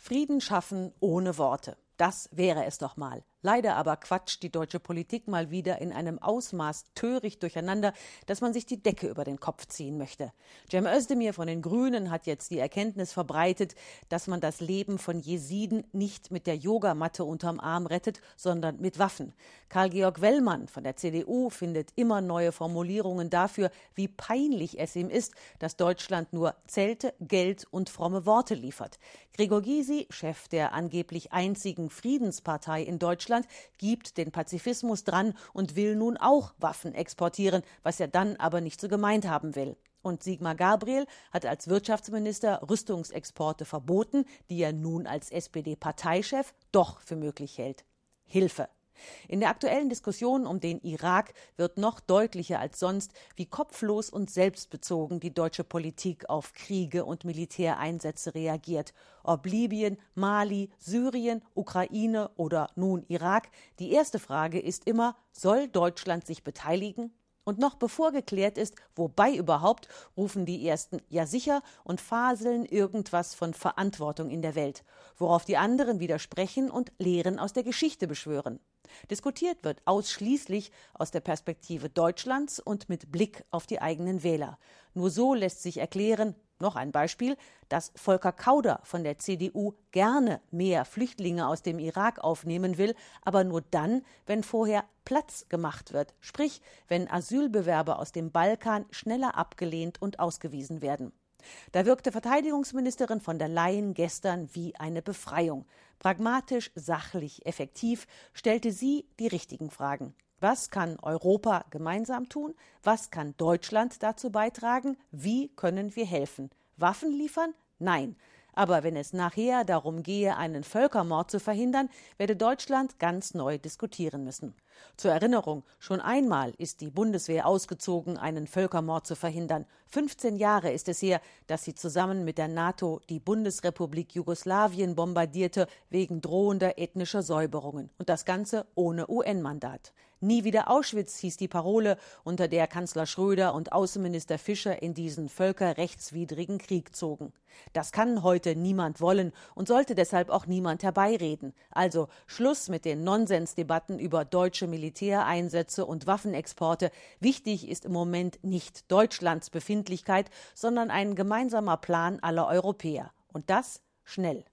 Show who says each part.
Speaker 1: Frieden schaffen ohne Worte. Das wäre es doch mal. Leider aber quatscht die deutsche Politik mal wieder in einem Ausmaß töricht durcheinander, dass man sich die Decke über den Kopf ziehen möchte. Cem Özdemir von den Grünen hat jetzt die Erkenntnis verbreitet, dass man das Leben von Jesiden nicht mit der Yogamatte unterm Arm rettet, sondern mit Waffen. Karl-Georg Wellmann von der CDU findet immer neue Formulierungen dafür, wie peinlich es ihm ist, dass Deutschland nur Zelte, Geld und fromme Worte liefert. Gregor Gysi, Chef der angeblich einzigen Friedenspartei in Deutschland, gibt den Pazifismus dran und will nun auch Waffen exportieren, was er dann aber nicht so gemeint haben will. Und Sigmar Gabriel hat als Wirtschaftsminister Rüstungsexporte verboten, die er nun als SPD-Parteichef doch für möglich hält. Hilfe! In der aktuellen Diskussion um den Irak wird noch deutlicher als sonst, wie kopflos und selbstbezogen die deutsche Politik auf Kriege und Militäreinsätze reagiert. Ob Libyen, Mali, Syrien, Ukraine oder nun Irak, die erste Frage ist immer, soll Deutschland sich beteiligen? Und noch bevor geklärt ist, wobei überhaupt, rufen die Ersten ja sicher und faseln irgendwas von Verantwortung in der Welt, worauf die anderen widersprechen und Lehren aus der Geschichte beschwören. Diskutiert wird ausschließlich aus der Perspektive Deutschlands und mit Blick auf die eigenen Wähler. Nur so lässt sich erklären, noch ein Beispiel, dass Volker Kauder von der CDU gerne mehr Flüchtlinge aus dem Irak aufnehmen will, aber nur dann, wenn vorher Platz gemacht wird, sprich, wenn Asylbewerber aus dem Balkan schneller abgelehnt und ausgewiesen werden. Da wirkte Verteidigungsministerin von der Leyen gestern wie eine Befreiung. Pragmatisch, sachlich, effektiv stellte sie die richtigen Fragen. Was kann Europa gemeinsam tun? Was kann Deutschland dazu beitragen? Wie können wir helfen? Waffen liefern? Nein. Aber wenn es nachher darum gehe, einen Völkermord zu verhindern, werde Deutschland ganz neu diskutieren müssen. Zur Erinnerung, schon einmal ist die Bundeswehr ausgezogen, einen Völkermord zu verhindern. 15 Jahre ist es her, dass sie zusammen mit der NATO die Bundesrepublik Jugoslawien bombardierte wegen drohender ethnischer Säuberungen. Und das Ganze ohne UN-Mandat. Nie wieder Auschwitz hieß die Parole, unter der Kanzler Schröder und Außenminister Fischer in diesen völkerrechtswidrigen Krieg zogen. Das kann heute niemand wollen und sollte deshalb auch niemand herbeireden. Also Schluss mit den Nonsensdebatten über deutsche Militäreinsätze und Waffenexporte. Wichtig ist im Moment nicht Deutschlands Befindlichkeit, sondern ein gemeinsamer Plan aller Europäer. Und das schnell.